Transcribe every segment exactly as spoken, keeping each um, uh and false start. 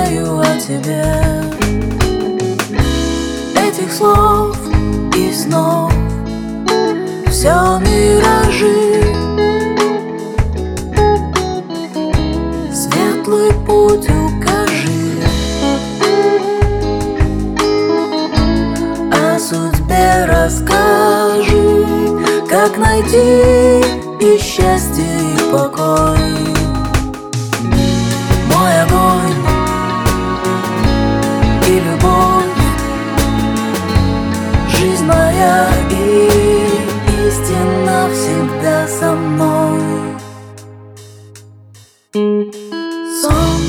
думаю о тебе. Этих слов и снов все миражи. Светлый путь укажи, о судьбе расскажи, как найти и счастье, и покой. Мой огонь и любовь, жизнь моя и истина всегда со мной. Сон,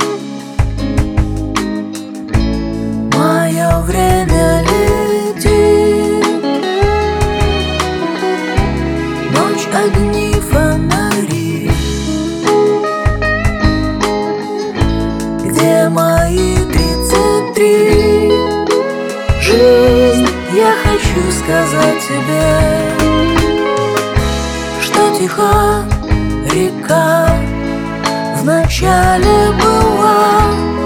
мое время летит, ночь, огни, фонари. Где мои тридцать три? Жизнь, я хочу сказать тебе, что тиха река вначале была,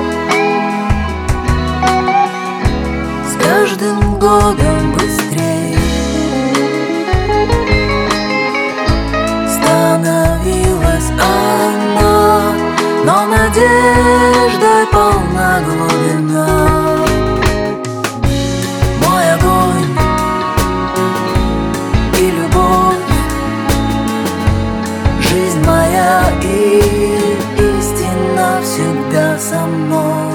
с каждым годом быстрее становилась она, но надеждой полна глубина. Мой огонь и любовь, жизнь моя и истина всегда со мной.